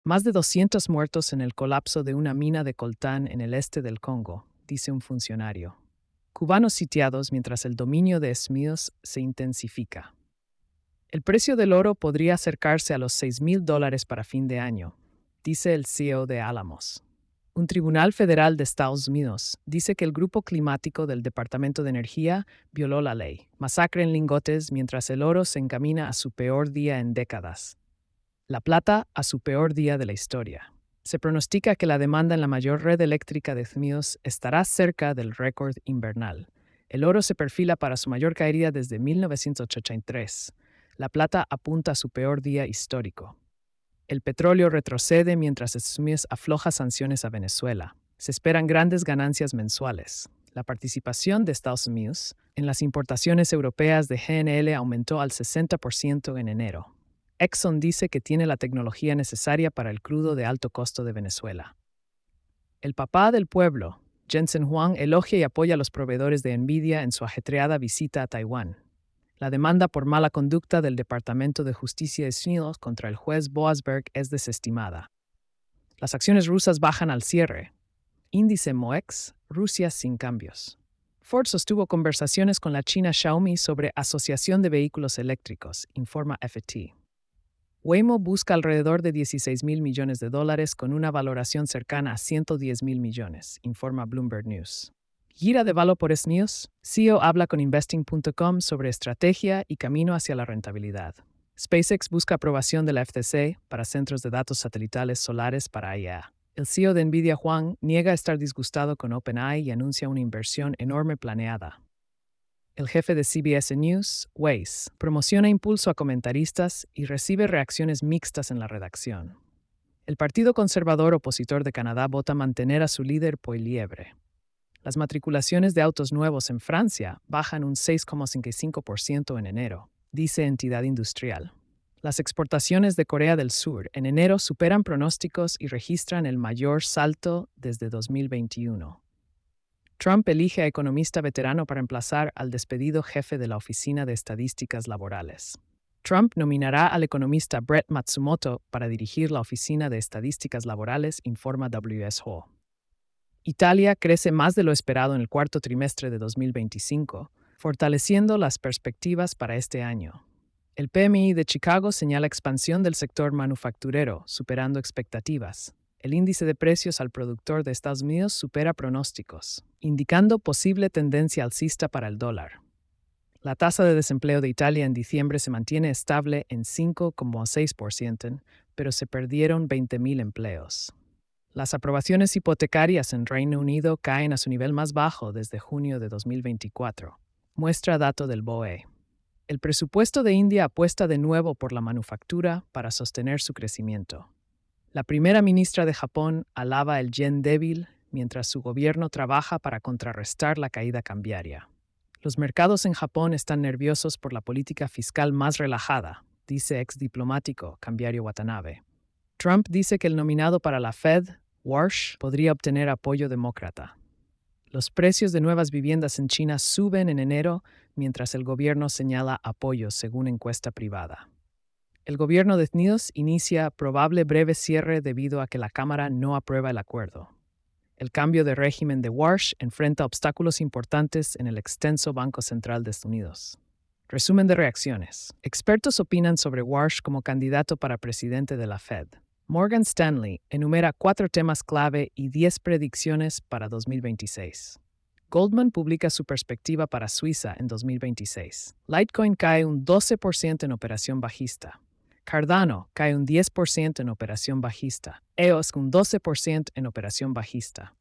Más de 200 muertos en el colapso de una mina de coltán en el este del Congo, dice un funcionario. Cubanos sitiados mientras el dominio de Smiths se intensifica. El precio del oro podría acercarse a los $6,000 para fin de año, dice el CEO de Alamos. Un tribunal federal de Estados Unidos dice que el grupo climático del Departamento de Energía violó la ley. Masacre en lingotes mientras el oro se encamina a su peor día en décadas. La plata a su peor día de la historia. Se pronostica que la demanda en la mayor red eléctrica de Estados Unidos estará cerca del récord invernal. El oro se perfila para su mayor caída desde 1983. La plata apunta a su peor día histórico. El petróleo retrocede mientras Estados Unidos afloja sanciones a Venezuela. Se esperan grandes ganancias mensuales. La participación de Estados Unidos en las importaciones europeas de GNL aumentó al 60% en enero. Exxon dice que tiene la tecnología necesaria para el crudo de alto costo de Venezuela. El papá del pueblo, Jensen Huang, elogia y apoya a los proveedores de Nvidia en su ajetreada visita a Taiwán. La demanda por mala conducta del Departamento de Justicia de Estados Unidos contra el juez Boasberg es desestimada. Las acciones rusas bajan al cierre. Índice MOEX, Rusia sin cambios. Ford sostuvo conversaciones con la china Xiaomi sobre asociación de vehículos eléctricos, informa FT. Waymo busca alrededor de $16,000 millones con una valoración cercana a $110,000 millones, informa Bloomberg News. Gira de Valo por SNews, CEO habla con Investing.com sobre estrategia y camino hacia la rentabilidad. SpaceX busca aprobación de la FTC para centros de datos satelitales solares para IA. El CEO de Nvidia, Huang, niega estar disgustado con OpenAI y anuncia una inversión enorme planeada. El jefe de CBS News, Weiss, promociona impulso a comentaristas y recibe reacciones mixtas en la redacción. El Partido Conservador opositor de Canadá vota mantener a su líder Poilievre. Las matriculaciones de autos nuevos en Francia bajan un 6,55% en enero, dice entidad industrial. Las exportaciones de Corea del Sur en enero superan pronósticos y registran el mayor salto desde 2021. Trump elige a economista veterano para reemplazar al despedido jefe de la Oficina de Estadísticas Laborales. Trump nominará al economista Brett Matsumoto para dirigir la Oficina de Estadísticas Laborales, informa WSO. Italia crece más de lo esperado en el cuarto trimestre de 2025, fortaleciendo las perspectivas para este año. El PMI de Chicago señala expansión del sector manufacturero, superando expectativas. El índice de precios al productor de Estados Unidos supera pronósticos, indicando posible tendencia alcista para el dólar. La tasa de desempleo de Italia en diciembre se mantiene estable en 5,6%, pero se perdieron 20,000 empleos. Las aprobaciones hipotecarias en Reino Unido caen a su nivel más bajo desde junio de 2024, muestra dato del BOE. El presupuesto de India apuesta de nuevo por la manufactura para sostener su crecimiento. La primera ministra de Japón alaba el yen débil mientras su gobierno trabaja para contrarrestar la caída cambiaria. Los mercados en Japón están nerviosos por la política fiscal más relajada, dice ex diplomático cambiario Watanabe. Trump dice que el nominado para la Fed, Warsh, podría obtener apoyo demócrata. Los precios de nuevas viviendas en China suben en enero, mientras el gobierno señala apoyo según encuesta privada. El gobierno de Estados Unidos inicia probable breve cierre debido a que la Cámara no aprueba el acuerdo. El cambio de régimen de Warsh enfrenta obstáculos importantes en el extenso Banco Central de Estados Unidos. Resumen de reacciones. Expertos opinan sobre Warsh como candidato para presidente de la Fed. Morgan Stanley enumera 4 temas clave y 10 predicciones para 2026. Goldman publica su perspectiva para Suiza en 2026. Litecoin cae un 12% en operación bajista. Cardano cae un 10% en operación bajista. EOS un 12% en operación bajista.